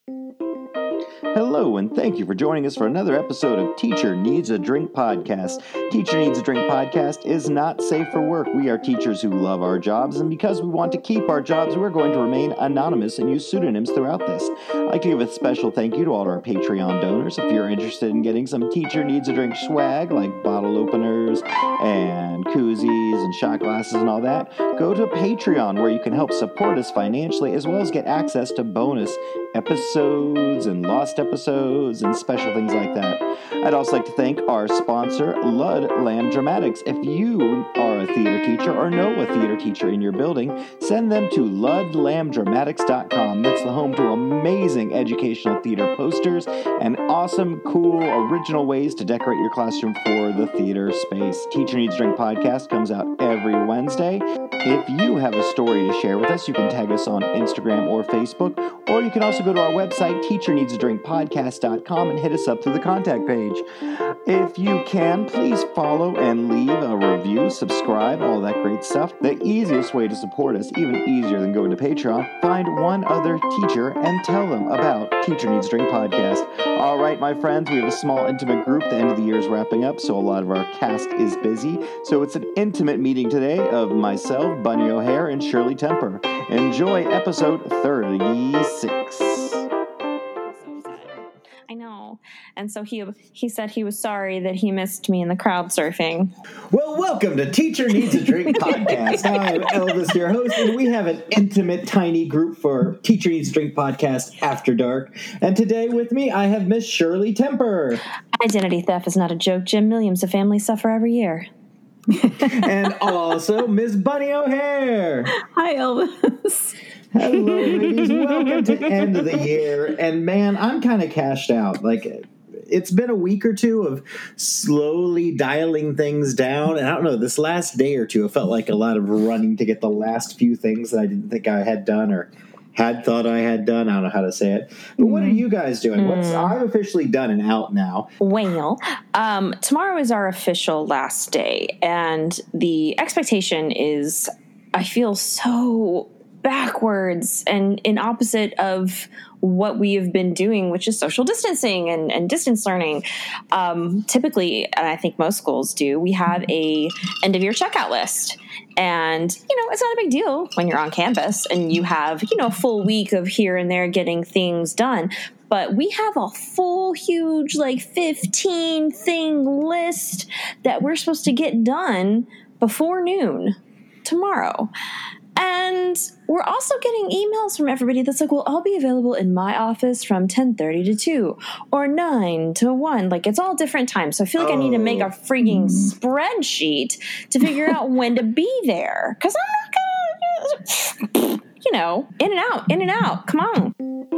Hello, and thank you for joining us for another episode of Teacher Needs a Drink Podcast. Teacher Needs a Drink Podcast is not safe for work. We are teachers who love our jobs, and because we want to keep our jobs, we're going to remain anonymous and use pseudonyms throughout this. I'd like to give a special thank you to all our Patreon donors. If you're interested in getting some Teacher Needs a Drink swag, like bottle openers and koozies and shot glasses and all that, go to Patreon, where you can help support us financially, as well as get access to bonus episodes and lost episodes and special things like that. I'd also like to thank our sponsor, Lud Lamb Dramatics. If you are a theater teacher or know a theater teacher in your building, send them to ludlambdramatics.com. That's the home to amazing educational theater posters and awesome, cool, original ways to decorate your classroom for the theater space. Teacher Needs a Drink Podcast comes out every Wednesday. If you have a story to share with us, you can tag us on Instagram or Facebook, or you can also go to our website, teacherneedsadrinkpodcast.com, and hit us up through the contact page. If you can, please follow and leave a review, subscribe, all that great stuff. The easiest way to support us, even easier than going to Patreon, find one other teacher and tell them about Teacher Needs a Drink Podcast. All right, my friends, we have a small, intimate group. The end of the year is wrapping up, so a lot of our cast is busy. So it's an intimate meeting today of myself, Bunny O'Hare, and Shirley Temper. Enjoy episode 36. I know. And so he said he was sorry that he missed me in the crowd surfing. Well, welcome to Teacher Needs a Drink Podcast. I'm Elvis, your host, and we have an intimate, tiny group for Teacher Needs a Drink Podcast After Dark. And today with me, I have Miss Shirley Temper. Identity theft is not a joke, Jim. Millions of families suffer every year. And also Miss Bunny O'Hare. Hi, Elvis. Hello, ladies. Welcome to the end of the year. And man, I'm kind of cashed out. Like, it's been a week or two of slowly dialing things down. And I don't know, this last day or two, it felt like a lot of running to get the last few things that I didn't think I had done or had thought I had done. I don't know how to say it. But what are you guys doing? I'm officially done and out now. Well, tomorrow is our official last day. And the expectation is, I feel so backwards and in opposite of what we have been doing, which is social distancing and distance learning. Typically, and I think most schools do, we have a end of year checkout list. And, it's not a big deal when you're on campus and you have, a full week of here and there getting things done. But we have a full, huge, 15 thing list that we're supposed to get done before noon tomorrow. And we're also getting emails from everybody that's like, well, I'll be available in my office from 10:30 to 2 or 9 to 1. It's all different times. So I feel like I need to make a freaking spreadsheet to figure out when to be there. Because I'm not going to, in and out. Come on.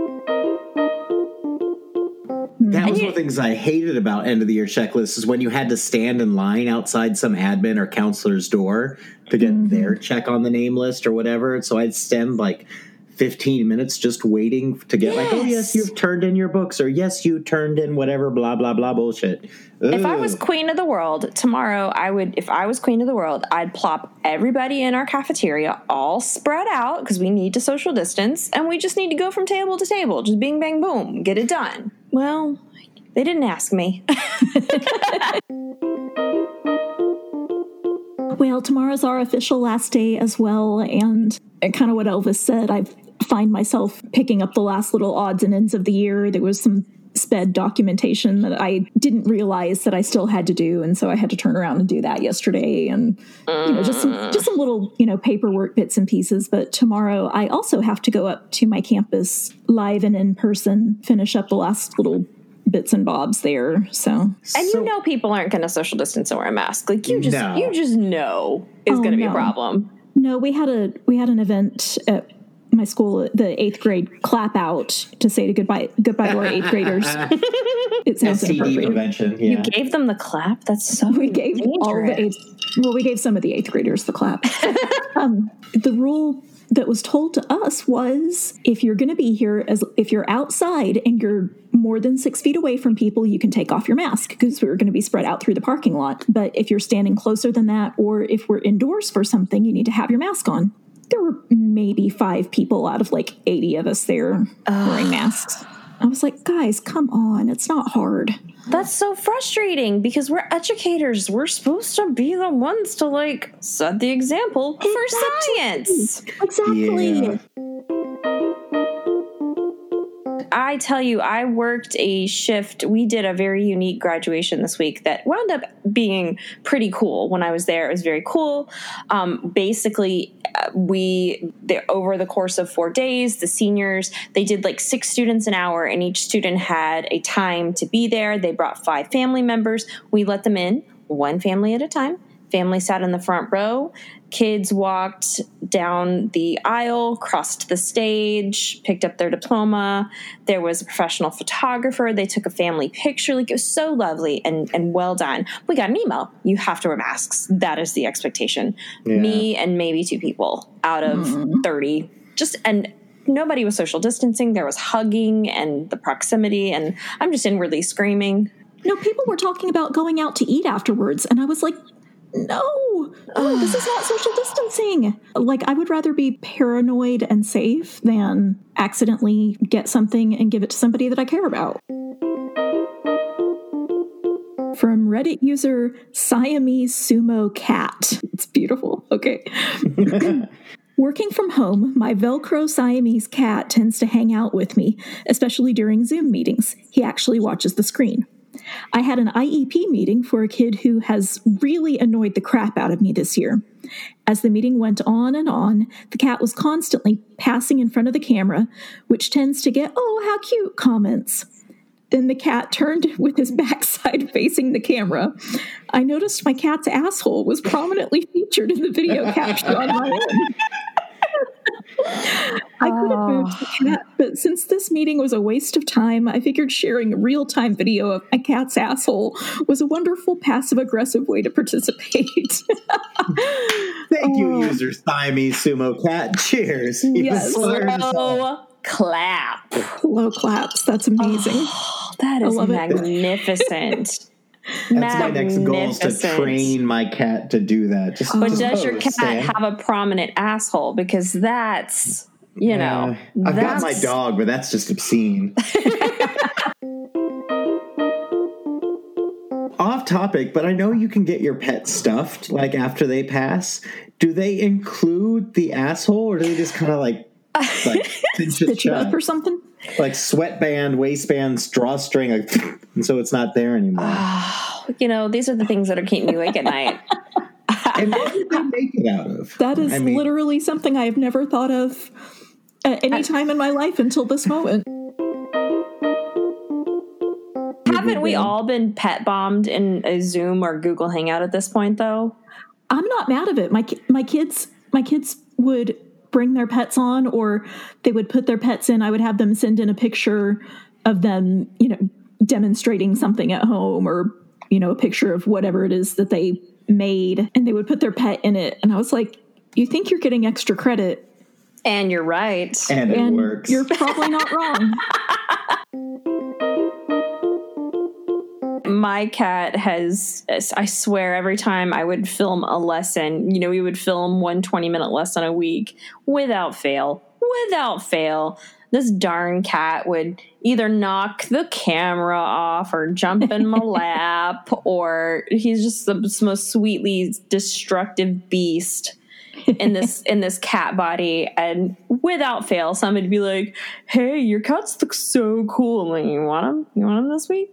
That was one of the things I hated about end of the year checklists is when you had to stand in line outside some admin or counselor's door to get their check on the name list or whatever. So I'd spend 15 minutes just waiting to get oh, yes, you've turned in your books, or yes, you turned in whatever, blah, blah, blah bullshit. Ugh. If I was queen of the world tomorrow, I'd plop everybody in our cafeteria all spread out because we need to social distance and we just need to go from table to table. Just bing, bang, boom, get it done. Well, they didn't ask me. Well, tomorrow's our official last day as well, and kind of what Elvis said, I find myself picking up the last little odds and ends of the year. There was some sped documentation that I didn't realize that I still had to do, and so I had to turn around and do that yesterday, and just some little paperwork bits and pieces. But tomorrow I also have to go up to my campus live and in person, finish up the last little bits and bobs there. So people aren't going to social distance and wear a mask. You just know it's going to be a problem. No, we had an event at my school, the 8th grade clap out to say goodbye to our 8th graders. It sounds STD prevention. Yeah. You gave them the clap? That's so we gave dangerous. all the we gave some of the 8th graders the clap. The rule that was told to us was if you're going to be here, if you're outside and you're more than 6 feet away from people, you can take off your mask because we're going to be spread out through the parking lot. But if you're standing closer than that, or if we're indoors for something, you need to have your mask on. There were maybe 5 people out of 80 of us there wearing masks. I was like, guys, come on. It's not hard. That's so frustrating because we're educators. We're supposed to be the ones to like set the example for science. Exactly. Yeah. I tell you, I worked a shift. We did a very unique graduation this week that wound up being pretty cool. When I was there, it was very cool. Basically, over the course of 4 days, the seniors, they did like 6 students an hour, and each student had a time to be there. They brought 5 family members. We let them in, one family at a time. Family sat in the front row. Kids walked down the aisle, crossed the stage, picked up their diploma. There was a professional photographer. They took a family picture. Like, it was so lovely and well done. We got an email. You have to wear masks. That is the expectation. Yeah. Me and maybe 2 people out of 30. And nobody was social distancing. There was hugging and the proximity. And I'm just inwardly screaming. No, people were talking about going out to eat afterwards. And I was like, no, this is not social distancing. Like, I would rather be paranoid and safe than accidentally get something and give it to somebody that I care about. From Reddit user Siamese Sumo Cat. It's beautiful. Okay. Working from home, my Velcro Siamese cat tends to hang out with me, especially during Zoom meetings. He actually watches the screen. I had an IEP meeting for a kid who has really annoyed the crap out of me this year. As the meeting went on and on, the cat was constantly passing in front of the camera, which tends to get, "Oh, how cute" comments. Then the cat turned with his backside facing the camera. I noticed my cat's asshole was prominently featured in the video caption on my end. I could have moved the cat, but since this meeting was a waste of time, I figured sharing a real-time video of my cat's asshole was a wonderful passive-aggressive way to participate. Thank you, user Siamese Sumo Cat. Cheers. Yes. Slow clap. Low claps. That's amazing. Oh, that is magnificent. That's my next goal, is to train my cat to do that. But does your cat have a prominent asshole? Because that's, I've got my dog, but that's just obscene. Off topic, but I know you can get your pet stuffed, like, after they pass. Do they include the asshole, or do they just kind of like stitch it up or something? Like sweatband, waistband, drawstring, and so it's not there anymore. These are the things that are keeping you awake at night. And what did they make it out of? That is literally something I have never thought of at any time in my life until this moment. Haven't we all been pet bombed in a Zoom or Google Hangout at this point, though? I'm not mad at it. My kids would bring their pets on, or they would put their pets in. I would have them send in a picture of them, demonstrating something at home, or, a picture of whatever it is that they made, and they would put their pet in it. And I was like, you think you're getting extra credit. And you're right. And it works. You're probably not wrong. My cat has, I swear, every time I would film a lesson, we would film 1 20-minute lesson a week without fail. This darn cat would either knock the camera off or jump in my lap, or he's just the most sweetly destructive beast in this cat body. And without fail, somebody would be like, "Hey, your cats look so cool. Like, you want them? You want them this week?"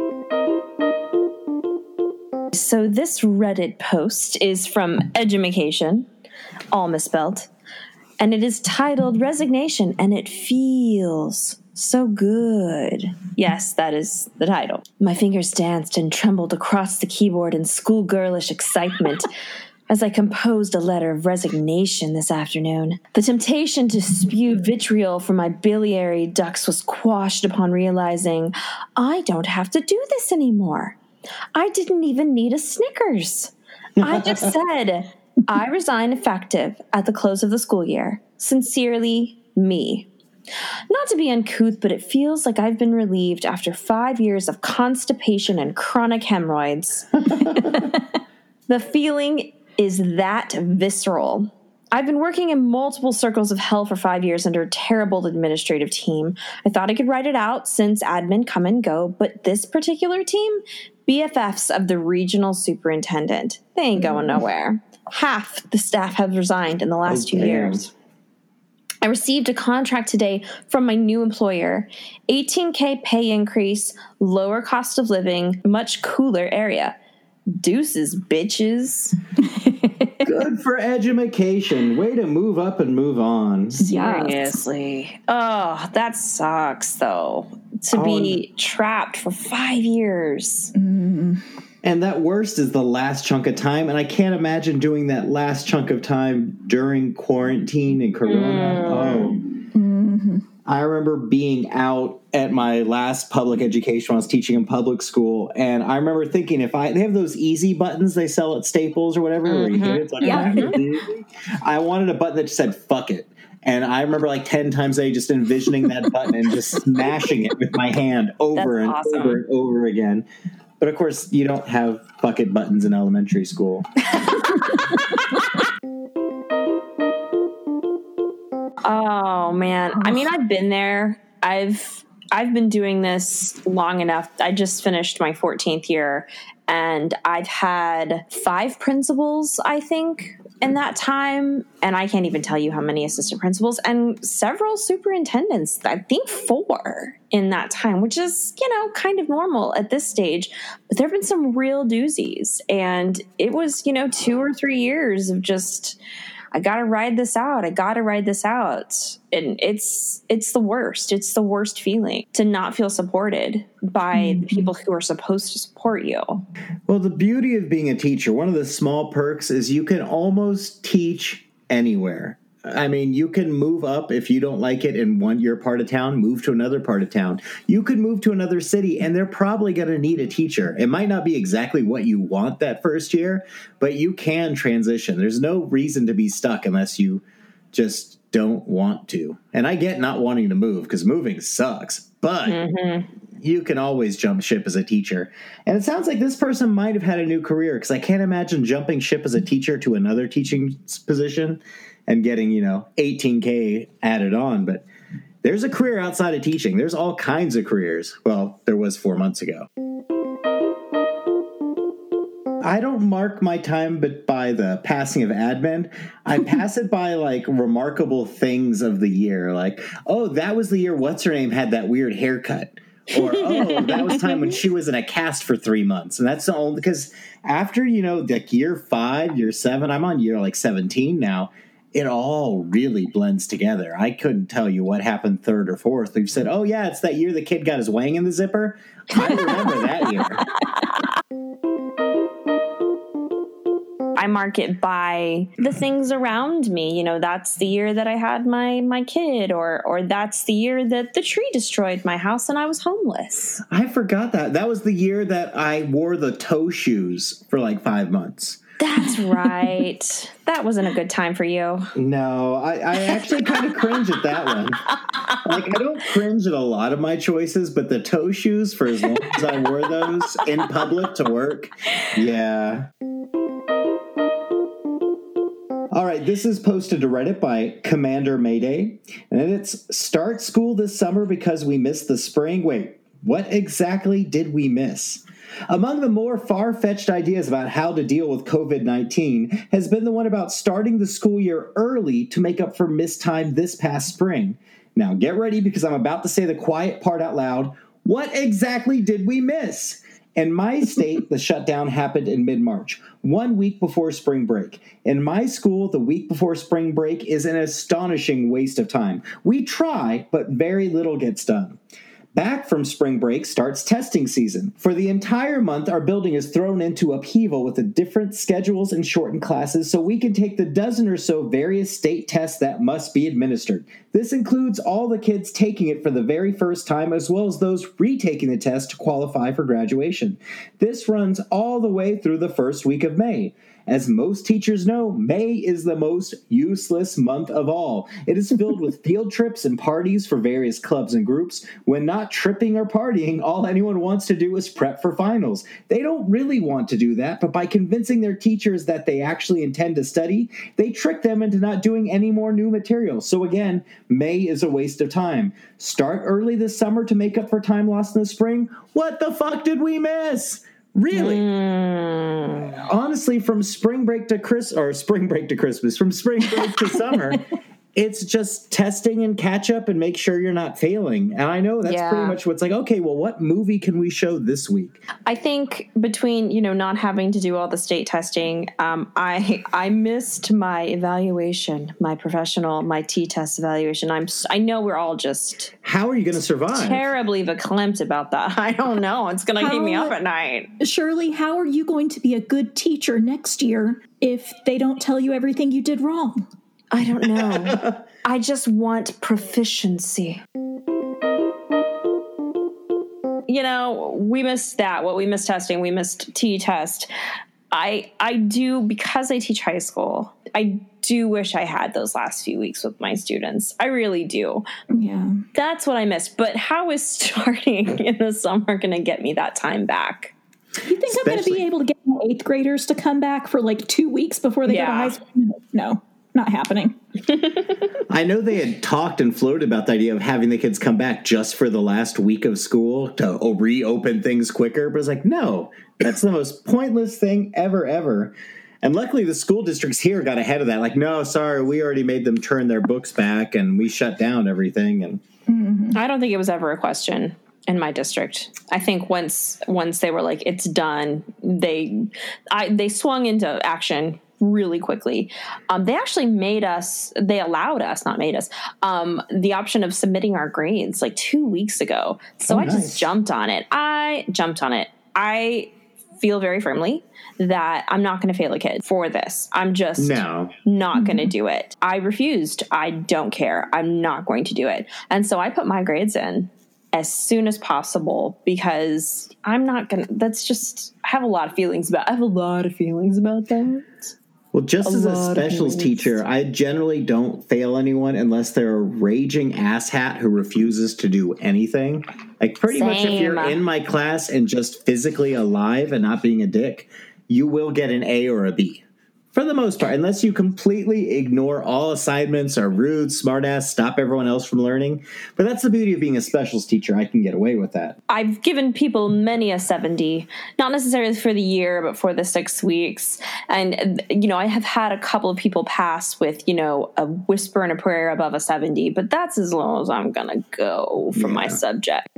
So this Reddit post is from Edumacation, all misspelled, and it is titled "Resignation," and it feels so good. Yes, that is the title. My fingers danced and trembled across the keyboard in schoolgirlish excitement as I composed a letter of resignation this afternoon. The temptation to spew vitriol from my biliary ducts was quashed upon realizing I don't have to do this anymore. I didn't even need a Snickers. I just said, "I resign effective at the close of the school year. Sincerely, me." Not to be uncouth, but it feels like I've been relieved after 5 years of constipation and chronic hemorrhoids. The feeling is that visceral. I've been working in multiple circles of hell for 5 years under a terrible administrative team. I thought I could ride it out since admin come and go, but this particular team, BFFs of the regional superintendent. They ain't going nowhere. Half the staff have resigned in the last 2 years. I received a contract today from my new employer. $18K pay increase, lower cost of living, much cooler area. Deuces, bitches. Good for education. Way to move up and move on. Seriously. Oh, that sucks, though. To be trapped for 5 years. And that worst is the last chunk of time. And I can't imagine doing that last chunk of time during quarantine and Corona. I remember being out at my last public education when I was teaching in public school, and I remember thinking they have those easy buttons they sell at Staples or whatever, where you hit it, it's like, I wanted a button that just said "fuck it," and I remember like 10 times a day just envisioning that button and just smashing it with my hand over and over and over again. But of course, you don't have "fuck it" buttons in elementary school. Oh man. I mean, I've been there. I've been doing this long enough. I just finished my 14th year and I've had 5 principals, I think, in that time. And I can't even tell you how many assistant principals and several superintendents, I think 4 in that time, which is, kind of normal at this stage. But there have been some real doozies. And it was, 2 or 3 years of just, I got to ride this out. And it's the worst. It's the worst feeling to not feel supported by the people who are supposed to support you. Well, the beauty of being a teacher, one of the small perks is you can almost teach anywhere. I mean, you can move up if you don't like it in your part of town, move to another part of town. You could move to another city, and they're probably going to need a teacher. It might not be exactly what you want that first year, but you can transition. There's no reason to be stuck unless you just don't want to. And I get not wanting to move because moving sucks, but you can always jump ship as a teacher. And it sounds like this person might have had a new career because I can't imagine jumping ship as a teacher to another teaching position and getting, $18K added on. But there's a career outside of teaching. There's all kinds of careers. Well, there was 4 months ago. I don't mark my time by the passing of admin. I pass it by, remarkable things of the year. Like, oh, that was the year what's-her-name had that weird haircut. Or, oh, that was time when she was in a cast for 3 months. And that's the only, because after, year 5, year 7, I'm on year 17 now. It all really blends together. I couldn't tell you what happened 3rd or 4th. We've said, oh, yeah, it's that year the kid got his wang in the zipper. I remember that year. I mark it by the things around me. That's the year that I had my kid, or that's the year that the tree destroyed my house and I was homeless. I forgot that. That was the year that I wore the toe shoes for 5 months. That's right. That wasn't a good time for you. No, I actually kind of cringe at that one. I don't cringe at a lot of my choices, but the toe shoes, for as long as I wore those in public to work, yeah. All right, this is posted to Reddit by Commander Mayday, and it's start school this summer because we missed the spring. Wait, what exactly did we miss? Among the more far-fetched ideas about how to deal with COVID-19 has been the one about starting the school year early to make up for missed time this past spring. Now, get ready because I'm about to say the quiet part out loud. What exactly did we miss? In my state, the shutdown happened in mid-March, 1 week before spring break. In my school, the week before spring break is an astonishing waste of time. We try, but very little gets done. Back from spring break starts testing season. For the entire month, our building is thrown into upheaval with the different schedules and shortened classes so we can take the dozen or so various state tests that must be administered. This includes all the kids taking it for the very first time as well as those retaking the test to qualify for graduation. This runs all the way through the first week of May. As most teachers know, May is the most useless month of all. It is filled with field trips and parties for various clubs and groups. When not tripping or partying, all anyone wants to do is prep for finals. They don't really want to do that, but by convincing their teachers that they actually intend to study, they trick them into not doing any more new material. So again, May is a waste of time. Start early this summer to make up for time lost in the spring. What the fuck did we miss? Really? Honestly, from spring break to Christmas, from spring break to summer, it's just testing and catch up and make sure you're not failing. And I know that's pretty much what's like, okay, well, what movie can we show this week? I think between, not having to do all the state testing, I missed my evaluation, my T-test evaluation. I know we're all just... How are you going to survive? Terribly verklempt about that. I don't know. It's going to keep me up at night. Shirley, how are you going to be a good teacher next year if they don't tell you everything you did wrong? I don't know. I just want proficiency. We missed that. We missed testing. We missed T-test. I do, because I teach high school, I do wish I had those last few weeks with my students. I really do. Yeah. That's what I missed. But how is starting in the summer going to get me that time back? You think I'm going to be able to get my 8th graders to come back for 2 weeks before they go to high school? No. Not happening. I know they had talked and floated about the idea of having the kids come back just for the last week of school to reopen things quicker. But it's like, no, that's the most pointless thing ever. And luckily the school districts here got ahead of that. Like, no, sorry, we already made them turn their books back and we shut down everything. And I don't think it was ever a question in my district. I think once they were like, it's done, they swung into action really quickly. They actually allowed us, not made us, the option of submitting our grades 2 weeks ago. So I just jumped on it. I feel very firmly that I'm not going to fail a kid for this. I'm just not going to do it. I refused. I don't care. I'm not going to do it. And so I put my grades in as soon as possible because I'm not going to, I have a lot of feelings about that. Well, just as a specials teacher, I generally don't fail anyone unless they're a raging asshat who refuses to do anything. Pretty much if you're in my class and just physically alive and not being a dick, you will get an A or a B. For the most part, unless you completely ignore all assignments, are rude, smartass, stop everyone else from learning. But that's the beauty of being a specials teacher. I can get away with that. I've given people many a 70, not necessarily for the year, but for the 6 weeks. And, I have had a couple of people pass with, a whisper and a prayer above a 70, but that's as low as I'm going to go for my subject.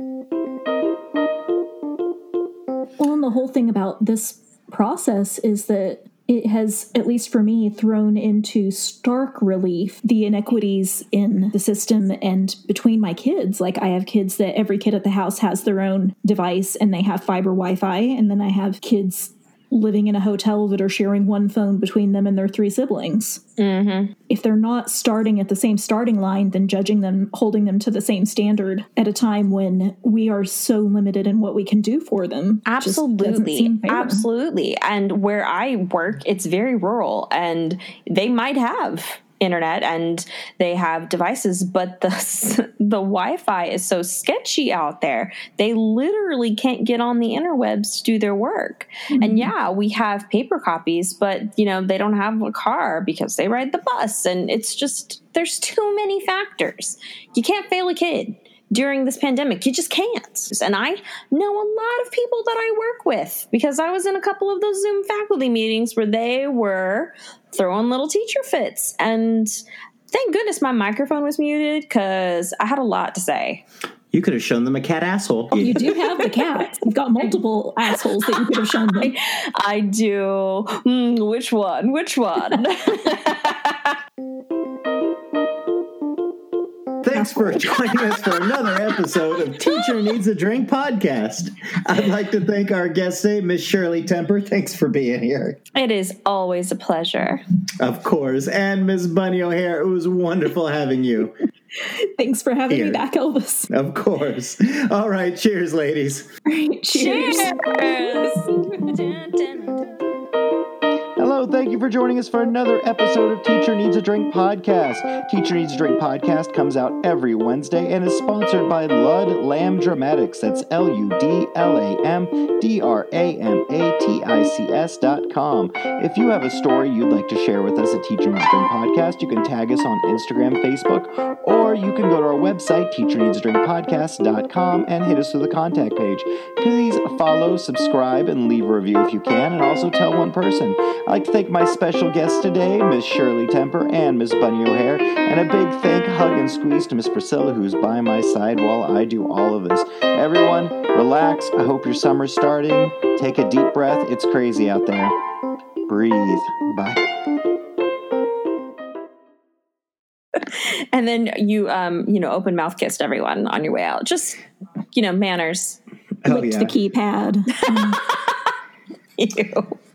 Well, and the whole thing about this process is that it has, at least for me, thrown into stark relief the inequities in the system and between my kids. I have kids that every kid at the house has their own device and they have fiber Wi-Fi. And then I have kids living in a hotel that are sharing one phone between them and their 3 siblings. Mm-hmm. If they're not starting at the same starting line, then judging them, holding them to the same standard at a time when we are so limited in what we can do for them. Absolutely. And where I work, it's very rural and they might have internet and they have devices, but the Wi-Fi is so sketchy out there. They literally can't get on the interwebs to do their work. Mm-hmm. And we have paper copies, but they don't have a car because they ride the bus. And it's just, there's too many factors. You can't fail a kid during this pandemic. You just can't. And I know a lot of people that I work with because I was in a couple of those Zoom faculty meetings where they were throwing little teacher fits. And thank goodness my microphone was muted because I had a lot to say. You could have shown them a cat asshole. Oh, you do have the cat. You've got multiple assholes that you could have shown them. I do. Which one? Thanks for joining us for another episode of Teacher Needs a Drink podcast. I'd like to thank our guest today, Miss Shirley Temper. Thanks for being here. It is always a pleasure. Of course. And Miss Bunny O'Hare, it was wonderful having you. Thanks for having me back, Elvis. Of course. All right. Cheers, ladies. All right, cheers. Hello. Thank thank you for joining us for another episode of Teacher Needs a Drink podcast. Teacher Needs a Drink podcast comes out every Wednesday and is sponsored by Lud Lamb Dramatics. That's LUDLAMDRAMATICS.com. If you have a story you'd like to share with us at Teacher Needs a Drink podcast, you can tag us on Instagram, Facebook, or you can go to our website, teacherneedsdrinkpodcast.com, and hit us through the contact page. Please follow, subscribe, and leave a review if you can, and also tell one person. I'd like to thank my special guests today, Miss Shirley Temper and Miss Bunny O'Hare, and a big hug and squeeze to Miss Priscilla, who's by my side while I do all of this. Everyone, relax. I hope your summer's starting. Take a deep breath. It's crazy out there. Breathe. Bye. And then you open mouth kissed everyone on your way out. Just, manners. Licked the keypad. Ew.